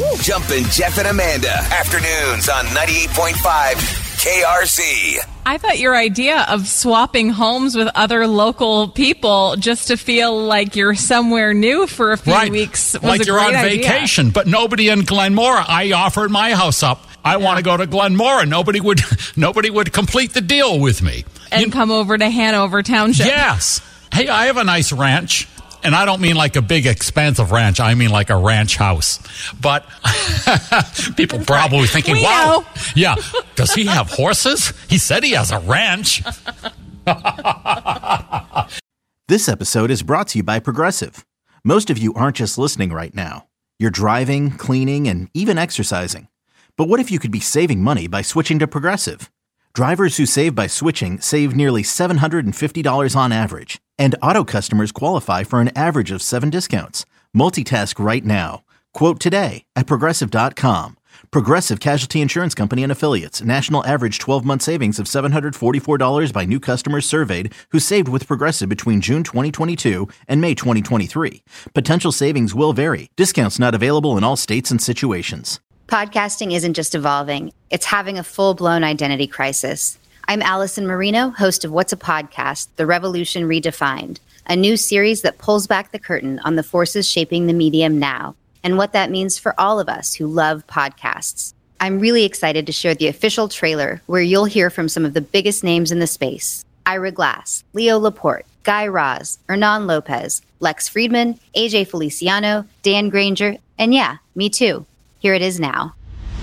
Jumpin' Jeff and Amanda. Afternoons on 98.5 KRC. I thought your idea of swapping homes with other local people just to feel like you're somewhere new for a few weeks was like a you're great on vacation, but nobody in Glenmora. I offered my house up. I want to go to Glenmora. Nobody would complete the deal with me. And come over to Hanover Township. Yes. Hey, I have a nice ranch. And I don't mean like a big, expansive ranch. I mean like a ranch house. But people probably thinking, wow. Yeah. Does he have horses? He said he has a ranch. This episode is brought to you by Progressive. Most of you aren't just listening right now. You're driving, cleaning, and even exercising. But what if you could be saving money by switching to Progressive? Drivers who save by switching save nearly $750 on average. And auto customers qualify for an average of 7 discounts. Multitask right now. Quote today at Progressive.com. Progressive Casualty Insurance Company and Affiliates. National average 12-month savings of $744 by new customers surveyed who saved with Progressive between June 2022 and May 2023. Potential savings will vary. Discounts not available in all states and situations. Podcasting isn't just evolving. It's having a full-blown identity crisis. I'm Allison Marino, host of What's a Podcast? The Revolution Redefined, a new series that pulls back the curtain on the forces shaping the medium now and what that means for all of us who love podcasts. I'm really excited to share the official trailer where you'll hear from some of the biggest names in the space. Ira Glass, Leo Laporte, Guy Raz, Hernan Lopez, Lex Friedman, AJ Feliciano, Dan Granger, and yeah, me too. Here it is now.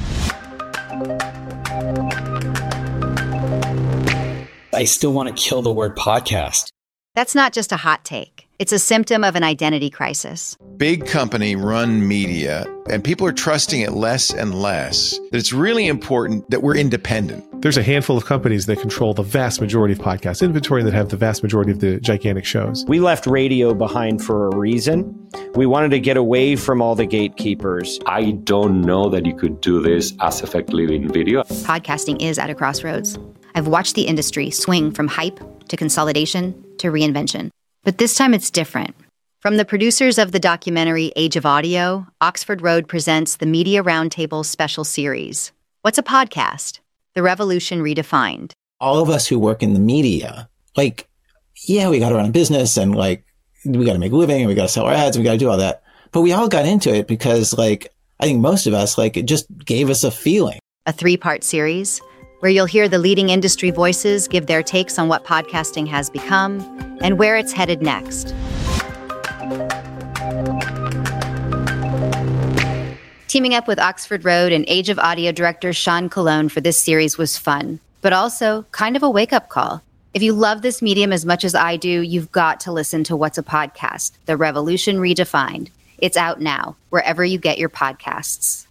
I still want to kill the word podcast. That's not just a hot take. It's a symptom of an identity crisis. Big company run media, and people are trusting it less and less. That it's really important that we're independent. There's a handful of companies that control the vast majority of podcast inventory that have the vast majority of the gigantic shows. We left radio behind for a reason. We wanted to get away from all the gatekeepers. I don't know that you could do this as effectively in video. Podcasting is at a crossroads. I've watched the industry swing from hype to consolidation to reinvention. But this time it's different. From the producers of the documentary Age of Audio, Oxford Road presents the Media Roundtable special series. What's a podcast? The Revolution Redefined. All of us who work in the media, we got to run a business and we got to make a living and we got to sell our ads and we got to do all that. But we all got into it because I think most of us, it just gave us a feeling. A 3-part series where you'll hear the leading industry voices give their takes on what podcasting has become and where it's headed next. Teaming up with Oxford Road and Age of Audio director Sean Colon for this series was fun, but also kind of a wake-up call. If you love this medium as much as I do, you've got to listen to What's a Podcast? The Revolution Redefined. It's out now, wherever you get your podcasts.